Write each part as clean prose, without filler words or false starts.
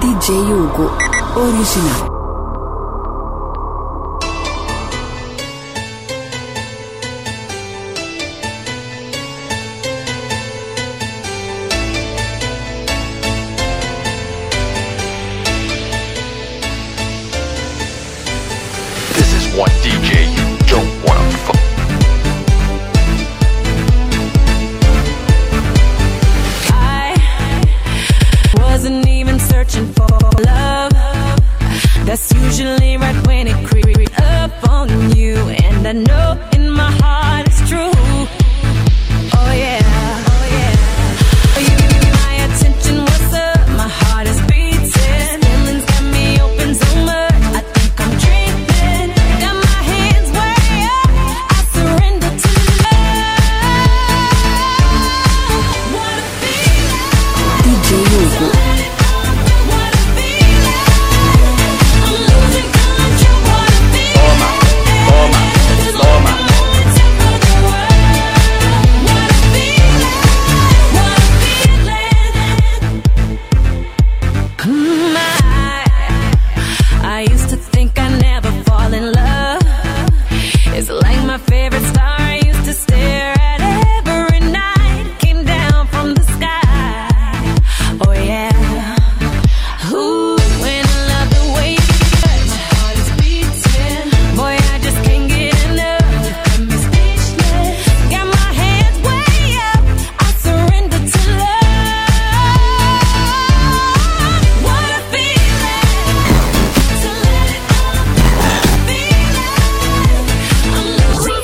DJ Hugo Original. This is one DJ you don't wanna fuck. I wasn't even searching for love. That's usually right when it creeps up on you. And I know in my heart it's true. Oh yeah, oh yeah. You give me my attention, what's up? My heart is beating. Feelings got me open so much, I think I'm dreaming. Got my hands way up, I surrender to love. What a feeling. DJ Hugo. What a feeling. I'm losing control. What a feeling. There's no more time for the world. What a feeling. What a feeling. I used to think I'd never fall in love. It's like my favorite star I used to stare at every night. Came down from the sky. Oh yeah. Ooh, when I love the way you touch, my heart is beating. Boy, I just can't get enough. You got me speechless. Got my hands way up, I surrender to love. What a feeling. To let it all go. What a feeling. I'm losing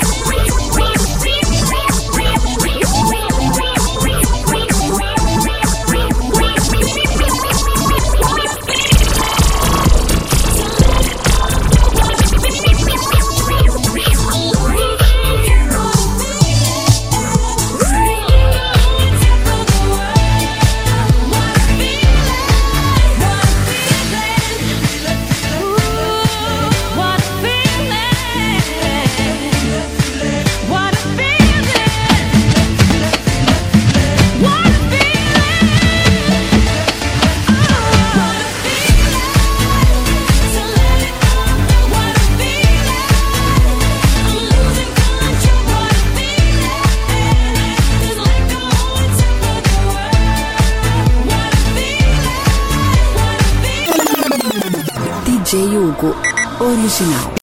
DJ Hugo Original.